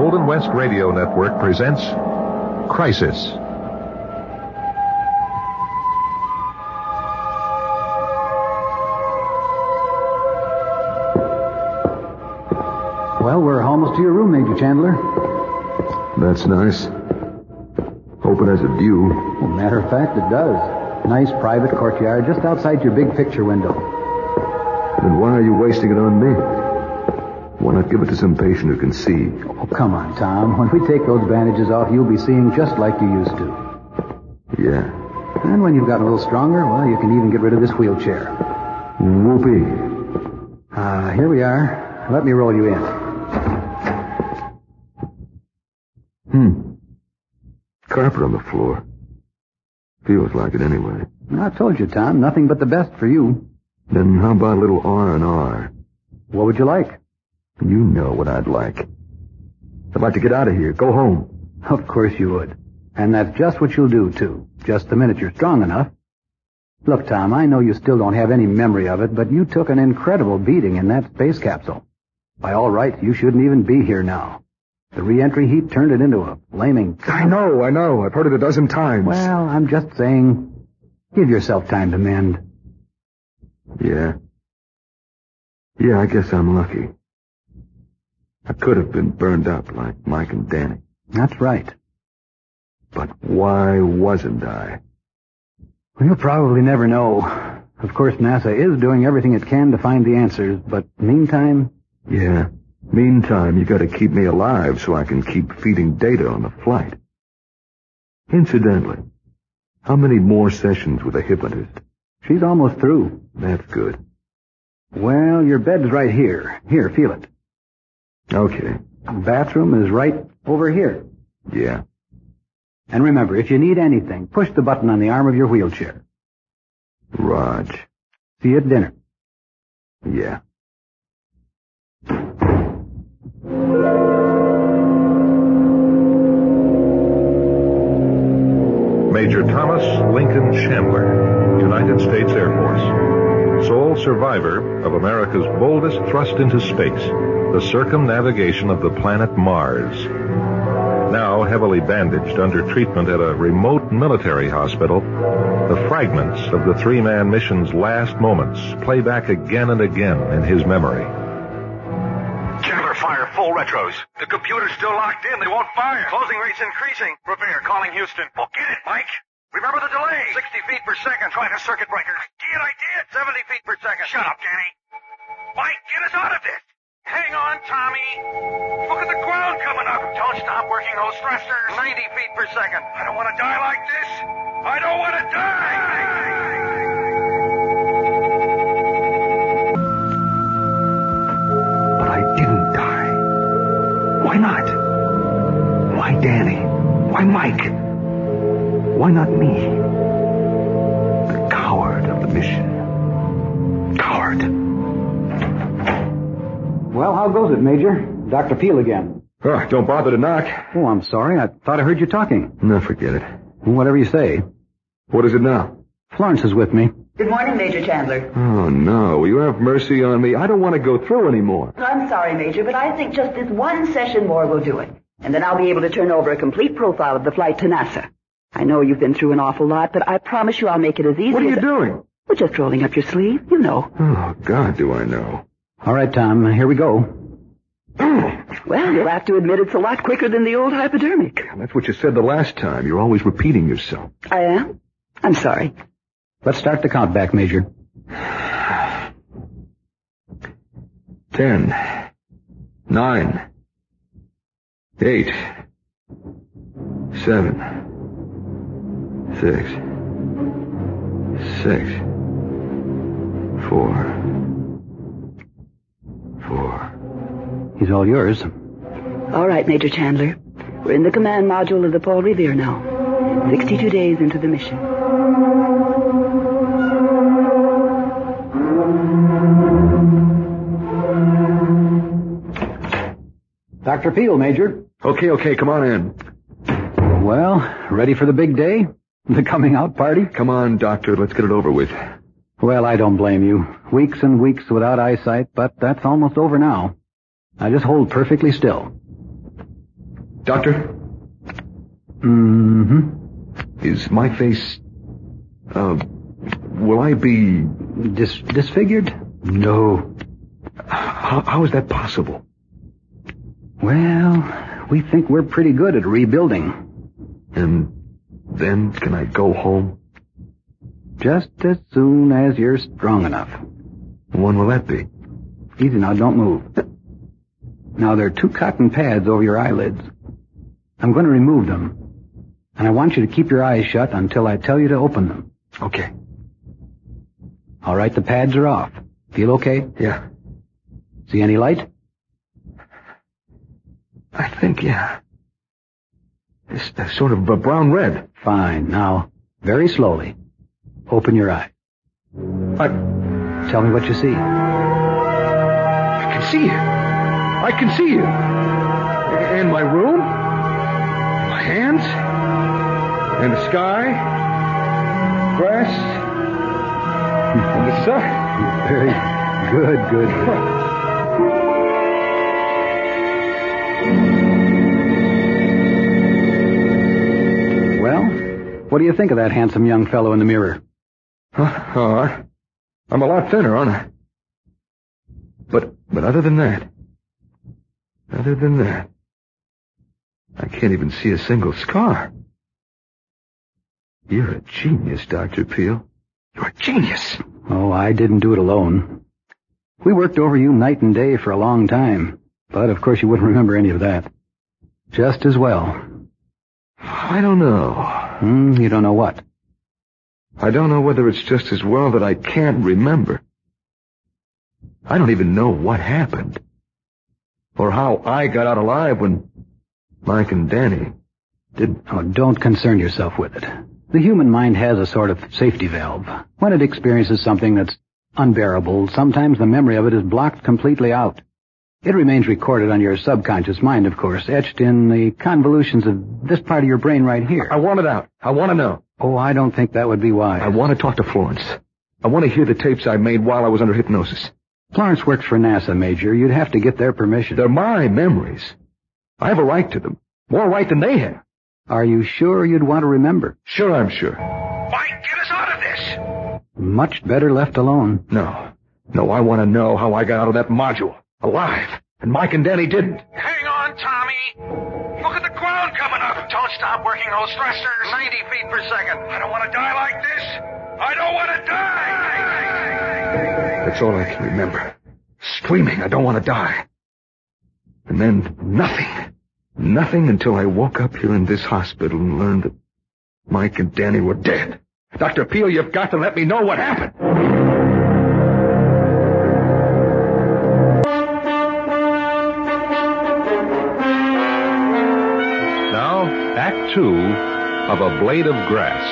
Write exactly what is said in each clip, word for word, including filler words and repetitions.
Golden West Radio Network presents Crisis. Well, we're almost to your room, Major Chandler. That's nice. Hope it has a view. Well, matter of fact, it does. Nice private courtyard just outside your big picture window. Then why are you wasting it on me? Why not give it to some patient who can see? Oh, come on, Tom. When we take those bandages off, you'll be seeing just like you used to. Yeah. And when you've gotten a little stronger, well, you can even get rid of this wheelchair. Whoopee. Ah, uh, here we are. Let me roll you in. Hmm. Carpet on the floor. Feels like it anyway. I told you, Tom, nothing but the best for you. Then how about a little R and R? What would you like? You know what I'd like. I'd like to get out of here. Go home. Of course you would. And that's just what you'll do, too. Just the minute you're strong enough. Look, Tom, I know you still don't have any memory of it, but you took an incredible beating in that space capsule. By all rights, you shouldn't even be here now. The re-entry heat turned it into a flaming... I know, I know. I've heard it a dozen times. Well, I'm just saying, give yourself time to mend. Yeah. Yeah, I guess I'm lucky. I could have been burned up like Mike and Danny. That's right. But why wasn't I? Well, you'll probably never know. Of course, NASA is doing everything it can to find the answers, but meantime... Yeah. Meantime, you gotta keep me alive so I can keep feeding data on the flight. Incidentally, how many more sessions with a hypnotist? She's almost through. That's good. Well, your bed's right here. Here, feel it. Okay. The bathroom is right over here. Yeah. And remember, if you need anything, push the button on the arm of your wheelchair. Raj. See you at dinner. Yeah. Major Thomas Lincoln Chandler, United States Air Force. Sole survivor of America's boldest thrust into space, the circumnavigation of the planet Mars. Now heavily bandaged under treatment at a remote military hospital, the fragments of the three-man mission's last moments play back again and again in his memory. Chandler, fire full retros. The computer's still locked in. They won't fire. Closing rate's increasing. Repair, calling Houston. Well, get it, Mike. Remember the delay. sixty feet per second. Try the circuit breaker. I did, I did. seventy feet per second. Shut up, Danny. Mike, get us out of this. Hang on, Tommy. Look at the ground coming up. Don't stop working those thrusters. ninety feet per second. I don't want to die like this. I don't want to die. But I didn't die. Why not? Why Danny? Why Mike? Why not me? The coward of the mission. Coward. Well, how goes it, Major? Doctor Peel again. Oh, don't bother to knock. Oh, I'm sorry. I thought I heard you talking. No, forget it. Whatever you say. What is it now? Florence is with me. Good morning, Major Chandler. Oh, no. Will you have mercy on me? I don't want to go through anymore. I'm sorry, Major, but I think just this one session more will do it. And then I'll be able to turn over a complete profile of the flight to NASA. I know you've been through an awful lot, but I promise you I'll make it as easy as... What are you doing? We're just rolling up your sleeve, you know. Oh, God, do I know. All right, Tom, here we go. Well, you'll have to admit it's a lot quicker than the old hypodermic. That's what you said the last time. You're always repeating yourself. I am? I'm sorry. Let's start the count back, Major. Ten. Nine. Eight. Seven. Six. Six. Four. Four. He's all yours. All right, Major Chandler. We're in the command module of the Paul Revere now. sixty-two days into the mission. Doctor Peel, Major. Okay, okay, come on in. Well, ready for the big day? The coming out party? Come on, Doctor, let's get it over with. Well, I don't blame you. Weeks and weeks without eyesight, but that's almost over now. Now just hold perfectly still. Doctor? Mm-hmm. Is my face... Uh, will I be... Dis- disfigured? No. How, how is that possible? Well, we think we're pretty good at rebuilding. And then can I go home? Just as soon as you're strong enough. When will that be? Easy now, don't move. Now, there are two cotton pads over your eyelids. I'm going to remove them. And I want you to keep your eyes shut until I tell you to open them. Okay. All right, the pads are off. Feel okay? Yeah. See any light? I think, yeah. It's uh, sort of a brown-red. Fine. Now, very slowly, open your eye. I... Tell me what you see. I can see you. I can see you. In my room. My hands. And the sky. Grass. And the sun. Very good, good. Well, what do you think of that handsome young fellow in the mirror? Huh? Oh, I, I'm a lot thinner, aren't I? But, but other than that, other than that, I can't even see a single scar. You're a genius, Doctor Peel. You're a genius. Oh, I didn't do it alone. We worked over you night and day for a long time, but of course you wouldn't remember any of that. Just as well. I don't know. Hmm, you don't know what? I don't know whether it's just as well that I can't remember. I don't even know what happened. Or how I got out alive when Mike and Danny didn't. Oh, don't concern yourself with it. The human mind has a sort of safety valve. When it experiences something that's unbearable, sometimes the memory of it is blocked completely out. It remains recorded on your subconscious mind, of course, etched in the convolutions of this part of your brain right here. I want it out. I want to know. Oh, I don't think that would be wise. I want to talk to Florence. I want to hear the tapes I made while I was under hypnosis. Florence works for NASA, Major. You'd have to get their permission. They're my memories. I have a right to them. More right than they have. Are you sure you'd want to remember? Sure, I'm sure. Mike, get us out of this! Much better left alone. No. No, I want to know how I got out of that module. Alive. And Mike and Danny didn't. Hang on, Tommy. Look at the ground coming up. Don't stop working those thrusters. ninety feet per second. I don't want to die like this. I don't want to die! That's all I can remember. Screaming, I don't want to die. And then nothing. Nothing until I woke up here in this hospital and learned that Mike and Danny were dead. Doctor Peel, you've got to let me know what happened. Now, Act Two of A Blade of Grass.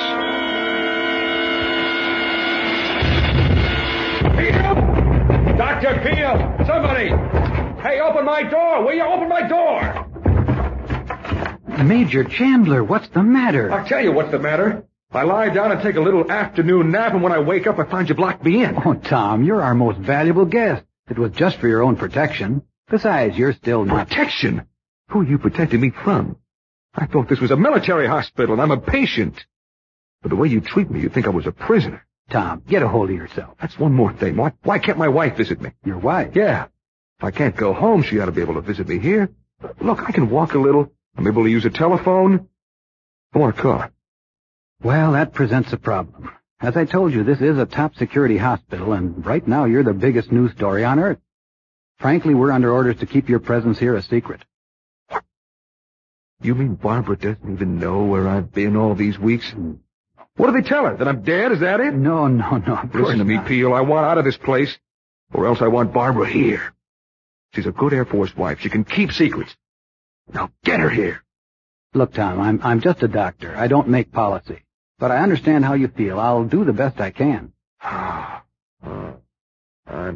Peel! Doctor Peel! Somebody! Hey, open my door! Will you open my door? Major Chandler, what's the matter? I'll tell you what's the matter. I lie down and take a little afternoon nap, and when I wake up, I find you blocked me in. Oh, Tom, you're our most valuable guest. It was just for your own protection. Besides, you're still not... Protection? Who are you protecting me from? I thought this was a military hospital, and I'm a patient. But the way you treat me, you'd think I was a prisoner. Tom, get a hold of yourself. That's one more thing. Why, why can't my wife visit me? Your wife? Yeah. If I can't go home, she ought to be able to visit me here. Look, I can walk a little. I'm able to use a telephone. I want a car. Well, that presents a problem. As I told you, this is a top-security hospital, and right now you're the biggest news story on Earth. Frankly, we're under orders to keep your presence here a secret. What? You mean Barbara doesn't even know where I've been all these weeks? What do they tell her? That I'm dead? Is that it? No, no, no. Of course Listen to me, not. Peel. I want out of this place, or else I want Barbara here. She's a good Air Force wife. She can keep secrets. Now get her here. Look, Tom, I'm I'm just a doctor. I don't make policy. But I understand how you feel. I'll do the best I can. uh, I'm...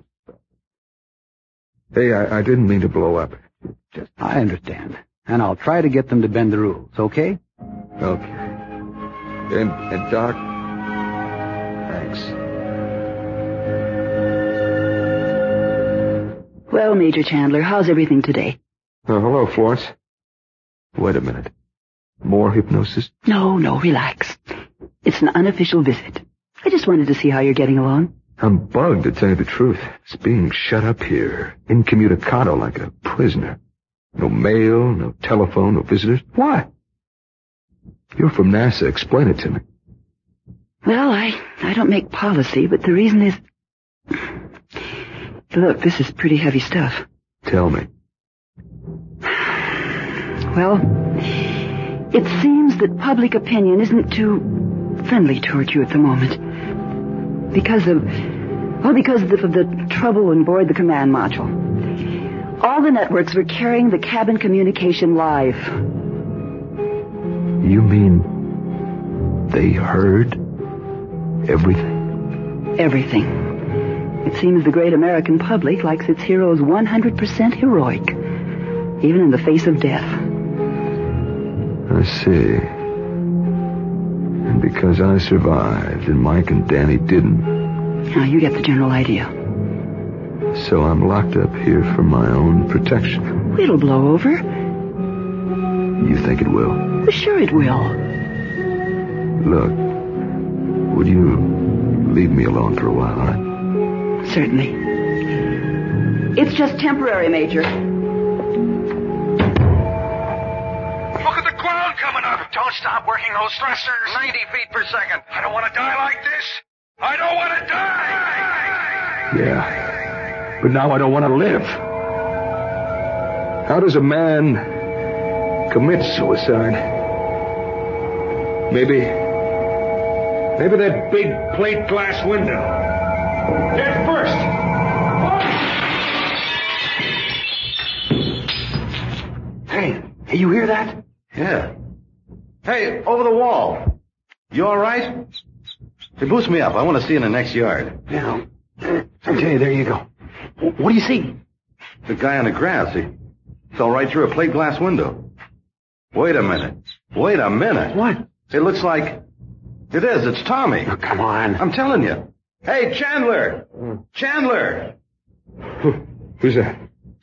Hey, I, I didn't mean to blow up. Just... I understand. And I'll try to get them to bend the rules, okay? Okay. And, and Doc, thanks. Well, Major Chandler, how's everything today? Oh, hello, Florence. Wait a minute. More hypnosis? No, no, relax. It's an unofficial visit. I just wanted to see how you're getting along. I'm bugged, to tell you the truth. It's being shut up here, incommunicado like a prisoner. No mail, no telephone, no visitors. Why? You're from NASA. Explain it to me. Well, I, I don't make policy, but the reason is... Look, this is pretty heavy stuff. Tell me. Well, it seems that public opinion isn't too friendly toward you at the moment. Because of... Well, because of the, of the trouble on board the command module. All the networks were carrying the cabin communication live. You mean they heard everything? Everything. It seems the great American public likes its heroes one hundred percent heroic, even in the face of death. I see. And because I survived and Mike and Danny didn't. Now, you get the general idea. So I'm locked up here for my own protection. It'll blow over. You think it will? Well, sure it will. Look, would you leave me alone for a while, all right? Certainly. It's just temporary, Major. Look at the ground coming up. Don't stop working those thrusters. ninety feet per second. I don't want to die like this. I don't want to die. Yeah. But now I don't want to live. How does a man commit suicide? Maybe... Maybe that big plate glass window. Head first. Hey, hey, you hear that? Yeah. Hey, over the wall. You all right? Hey, boost me up. I want to see in the next yard. Yeah. Okay, there you go. What do you see? The guy on the grass. He fell right through a plate glass window. Wait a minute. Wait a minute. What? It looks like... It is. It's Tommy. Oh, come on. I'm telling you. Hey, Chandler. Chandler. Who, who's that?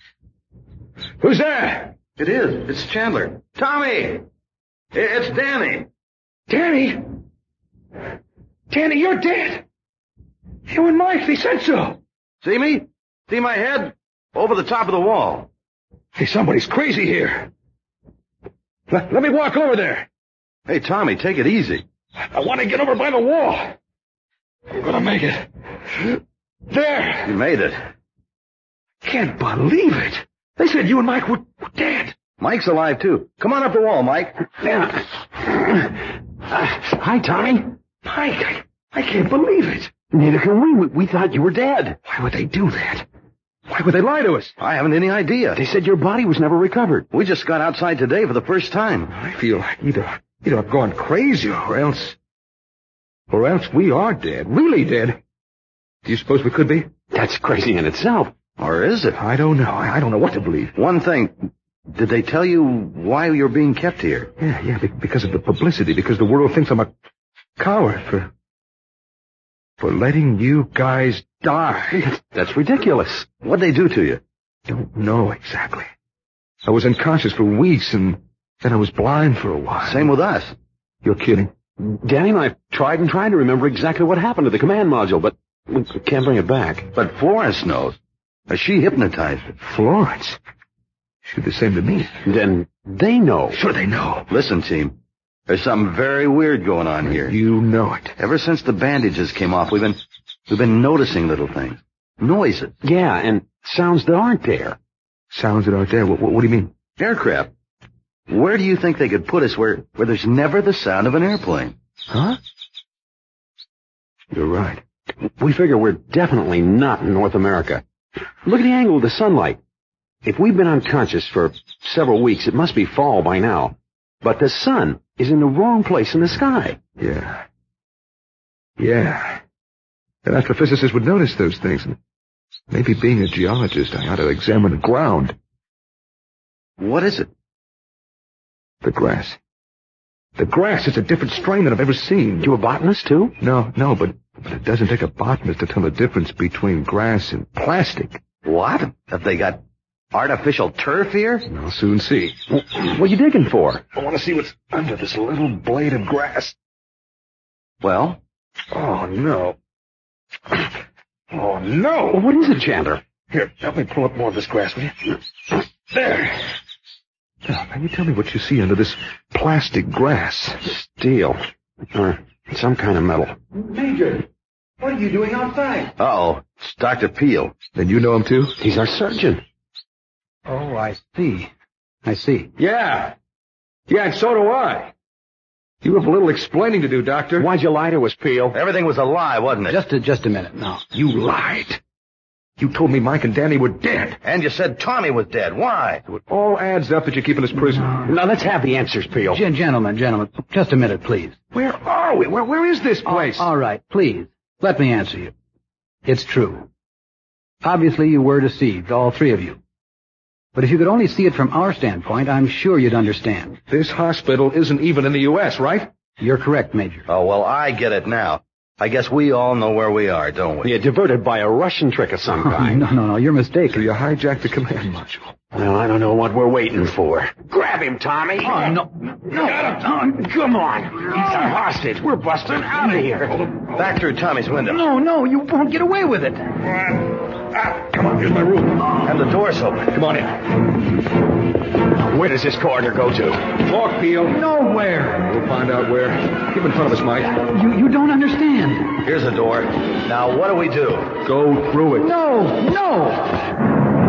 Who's that? It is. It's Chandler. Tommy. It's Danny. Danny? Danny, you're dead. You and Mike, they said so. See me? See my head? Over the top of the wall. Hey, somebody's crazy here. Let, let me walk over there. Hey, Tommy, take it easy. I want to get over by the wall. I'm gonna make it. There. You made it. Can't believe it. They said you and Mike were, were dead. Mike's alive, too. Come on up the wall, Mike. Yeah. Uh, hi, Tommy. Mike, I, I can't believe it. Neither can we. we. We thought you were dead. Why would they do that? Why would they lie to us? I haven't any idea. They said your body was never recovered. We just got outside today for the first time. I feel like either, either I've gone crazy or else... Or else we are dead. Really dead. Do you suppose we could be? That's crazy in itself. Or is it? I don't know. I, I don't know what to believe. One thing. Did they tell you why you're being kept here? Yeah, yeah, be- because of the publicity. Because the world thinks I'm a coward for... For letting you guys die. That's ridiculous. What'd they do to you? Don't know exactly. I was unconscious for weeks, and then I was blind for a while. Same with us. You're kidding. Danny and I tried and tried to remember exactly what happened to the command module, but we can't bring it back. But Florence knows. She hypnotized it. Florence? She's the same to me. Then they know. Sure they know. Listen, team. There's something very weird going on here. You know it. Ever since the bandages came off, we've been we've been noticing little things. Noises. Yeah, and sounds that aren't there. Sounds that aren't there. What, what, what do you mean? Aircraft. Where do you think they could put us where, where there's never the sound of an airplane? Huh? You're right. We figure we're definitely not in North America. Look at the angle of the sunlight. If we've been unconscious for several weeks, it must be fall by now. But the sun is in the wrong place in the sky. Yeah. Yeah. An astrophysicist would notice those things. Maybe being a geologist, I ought to examine the ground. What is it? The grass. The grass is a different strain than I've ever seen. You a botanist, too? No, no, but, but it doesn't take a botanist to tell the difference between grass and plastic. What? Have they got Artificial turf here? I'll soon see. What are you digging for? I want to see what's under this little blade of grass. Well? Oh, no. Oh, no. Well, what is it, Chandler? Here, help me pull up more of this grass, will you? There. Now, can you tell me what you see under this plastic grass? Steel. Or some kind of metal. Major, what are you doing outside? Uh-oh. It's Doctor Peel. Then you know him, too? He's our surgeon. Oh, I see. I see. Yeah. Yeah, and so do I. You have a little explaining to do, Doctor. Why'd you lie to us, Peel? Everything was a lie, wasn't it? Just a, just a minute now. You lied. You told me Mike and Danny were dead. And you said Tommy was dead. Why? So it all adds up that you're keeping us prisoner. Now, let's have the answers, Peel. Gen- gentlemen, gentlemen, just a minute, please. Where are we? Where, where is this place? All right, please. Let me answer you. It's true. Obviously, you were deceived, all three of you. But if you could only see it from our standpoint, I'm sure you'd understand. This hospital isn't even in the U S, right? You're correct, Major. Oh, well, I get it now. I guess we all know where we are, don't we? You're diverted by a Russian trick of some kind. No, no, no, you're mistaken. So you hijacked the command module. Well, I don't know what we're waiting for. Grab him, Tommy. Oh, no, No, no, come on. He's a hostage. We're busting out of here. Back through Tommy's window. no, no, you won't get away with it. Ah, come on, here's my room. And the door's open. Come on in. Where does this corridor go to? Walk, Peel. Nowhere. We'll find out where. Keep in front of us, Mike. You, you don't understand. Here's the door. Now, what do we do? Go through it. No, no.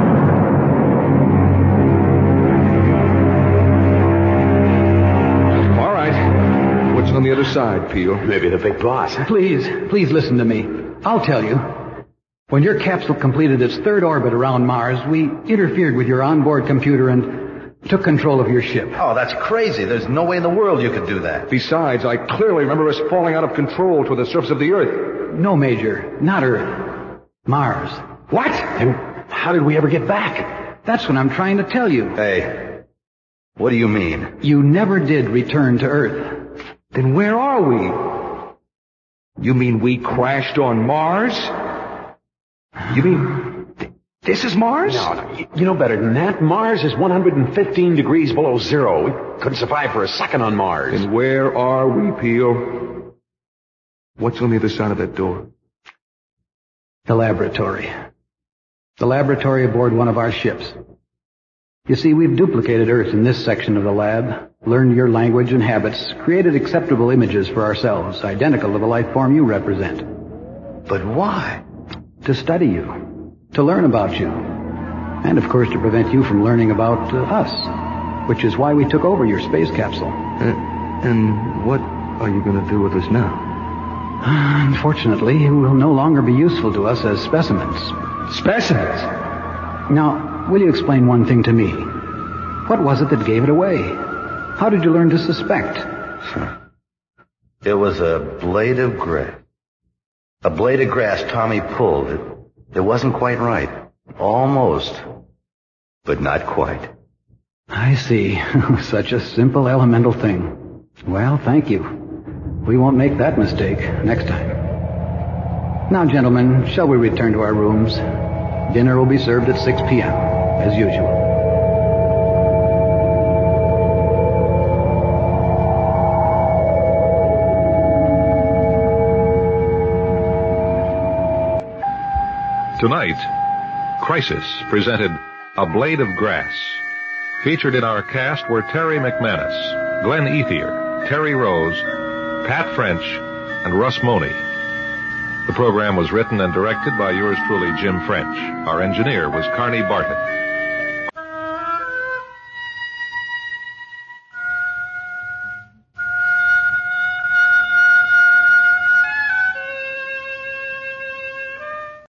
On the other side, Peel. Maybe the big boss. Please, please listen to me. I'll tell you. When your capsule completed its third orbit around Mars, we interfered with your onboard computer and took control of your ship. Oh, that's crazy. There's no way in the world you could do that. Besides, I clearly remember us falling out of control toward the surface of the Earth. No, Major. Not Earth. Mars. What? And how did we ever get back? That's what I'm trying to tell you. Hey, what do you mean? You never did return to Earth. Then where are we? You mean we crashed on Mars? You mean th- this is Mars? No, no, you, you know better than that. Mars is one hundred fifteen degrees below zero. We couldn't survive for a second on Mars. And where are we, Peel? What's on the other side of that door? The laboratory. The laboratory aboard one of our ships. You see, we've duplicated Earth in this section of the lab, learned your language and habits, created acceptable images for ourselves, identical to the life form you represent. But why? To study you, to learn about you, and of course to prevent you from learning about uh, us, which is why we took over your space capsule. Uh, and what are you going to do with us now? Unfortunately, you will no longer be useful to us as specimens. Specimens? Now, will you explain one thing to me? What was it that gave it away? How did you learn to suspect? It was a blade of grass. A blade of grass Tommy pulled. It, it wasn't quite right. Almost. But not quite. I see. Such a simple elemental thing. Well, thank you. We won't make that mistake next time. Now, gentlemen, shall we return to our rooms? Dinner will be served at six p.m., as usual. Tonight, Crisis presented A Blade of Grass. Featured in our cast were Terry McManus, Glenn Ethier, Terry Rose, Pat French, and Russ Money. The program was written and directed by yours truly, Jim French. Our engineer was Carney Barton.